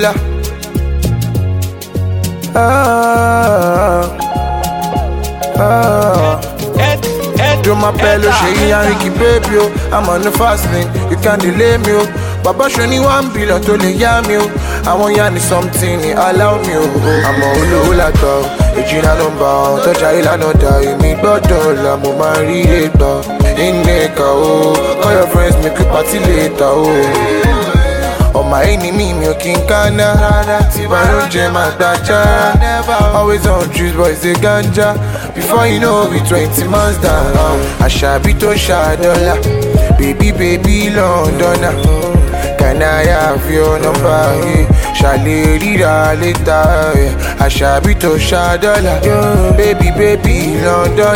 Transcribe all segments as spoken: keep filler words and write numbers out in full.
Cola. Ah, ah. Do my bello, she and Ricky baby, oh. I'm on the fast lane, you can't delay me, oh. Baba show me one billion to lay me, oh. I want you something, allow me, oh. I'm a hula hula dog, a Gina number, touch a hill and die. Me bottle, I'm on my real dog. In Neka, oh. Call your friends, make you party later, oh. Oh my enemy, me king kana. Tibaro jam and dacha. Always on juice, boys the ganja. Before you know it, twenty months down. I shall be to shadow. Baby, baby, London. Can I have your number? Shall I read later? I shall be to shadow. Baby, baby, London.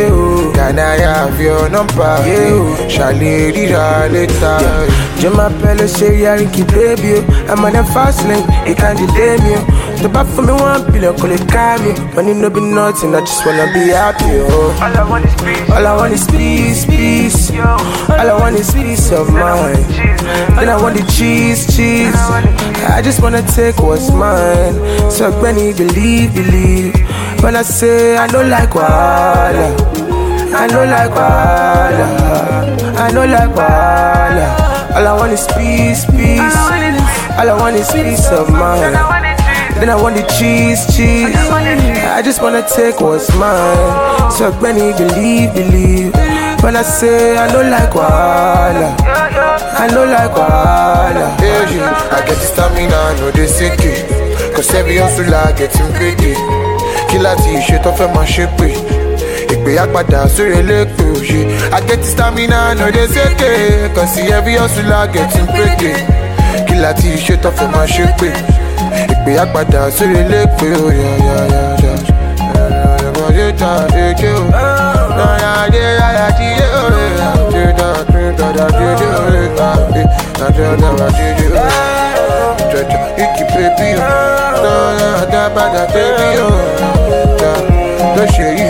Can I have your number? Shall I read later? Jama Pelle say ya Ricky baby, I'm on the fast lane, it can't delay me. The back for me one billion, call it carry. Money no be nothing, I just wanna be happy, oh. All I want is peace, all I want is peace, peace. All I want is peace of mind. Then I want the cheese, cheese. I just wanna take what's mine. So Benny, believe, believe. When I say I don't like wahala, I don't like wahala, I don't like wahala. All I want is peace, peace. All I want is peace of mind. Then I want the cheese, cheese. I just wanna take what's mine. So Benny, believe, believe. When I say I don't like wahala, I don't like wahala. Yeah, yeah. I get the stamina, no they sick it. Cause every hustle I getting paid. Killer t-shirt off of my ship. Ìpè àpàdà sórí elépo òye. I get the stamina, no dey seke. Cause see every hustle I getting paid. Killer t-shirt off of my ship. Ìpè àpàdà sórí elépo òye. Baby,